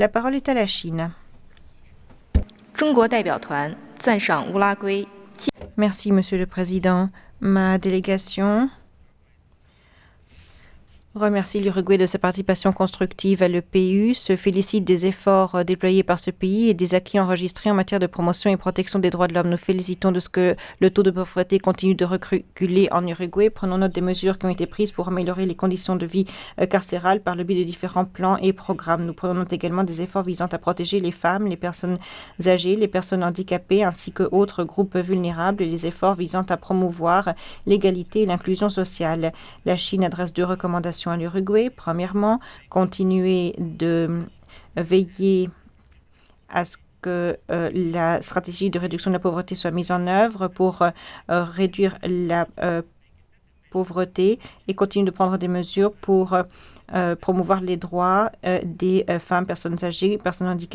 La parole est à la Chine. 中国代表团赞赏乌拉圭。 Merci, Monsieur le Président. Ma délégation remercie l'Uruguay de sa participation constructive à l'EPU, se félicite des efforts déployés par ce pays et des acquis enregistrés en matière de promotion et protection des droits de l'homme. Nous félicitons de ce que le taux de pauvreté continue de reculer en Uruguay. Prenons note des mesures qui ont été prises pour améliorer les conditions de vie carcérales par le biais de différents plans et programmes. Nous prenons note également des efforts visant à protéger les femmes, les personnes âgées, les personnes handicapées ainsi que autres groupes vulnérables et les efforts visant à promouvoir l'égalité et l'inclusion sociale. La Chine adresse 2 recommandations à l'Uruguay. Premièrement, continuer de veiller à ce que la stratégie de réduction de la pauvreté soit mise en œuvre pour réduire la pauvreté et continuer de prendre des mesures pour promouvoir les droits des femmes, personnes âgées, personnes handicapées